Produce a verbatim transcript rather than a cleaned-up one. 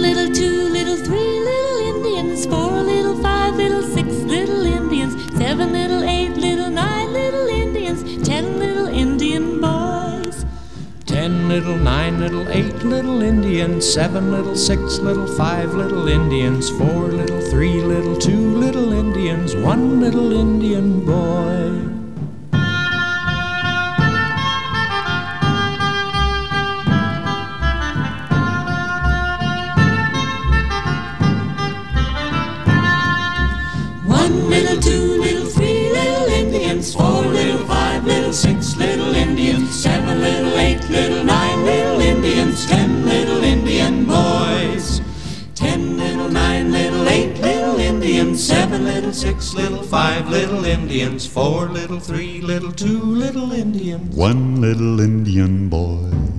little, two little, three little Indians, four little, five little, six little Indians, seven little, eight little, nine little Indians, ten little Indian boys. Ten little, nine little, eight little Indians, seven little, six little, five little Indians, four little, three little, two little Indians, one little Indian boy. One little, two little, three little Indians, four little, five little, six little Indians, seven little, eight little, nine little Indians, ten little Indian boys. Ten little, nine little, eight little Indians, seven little, six little, five little Indians, four little, three little, two little Indians, one little Indian boy.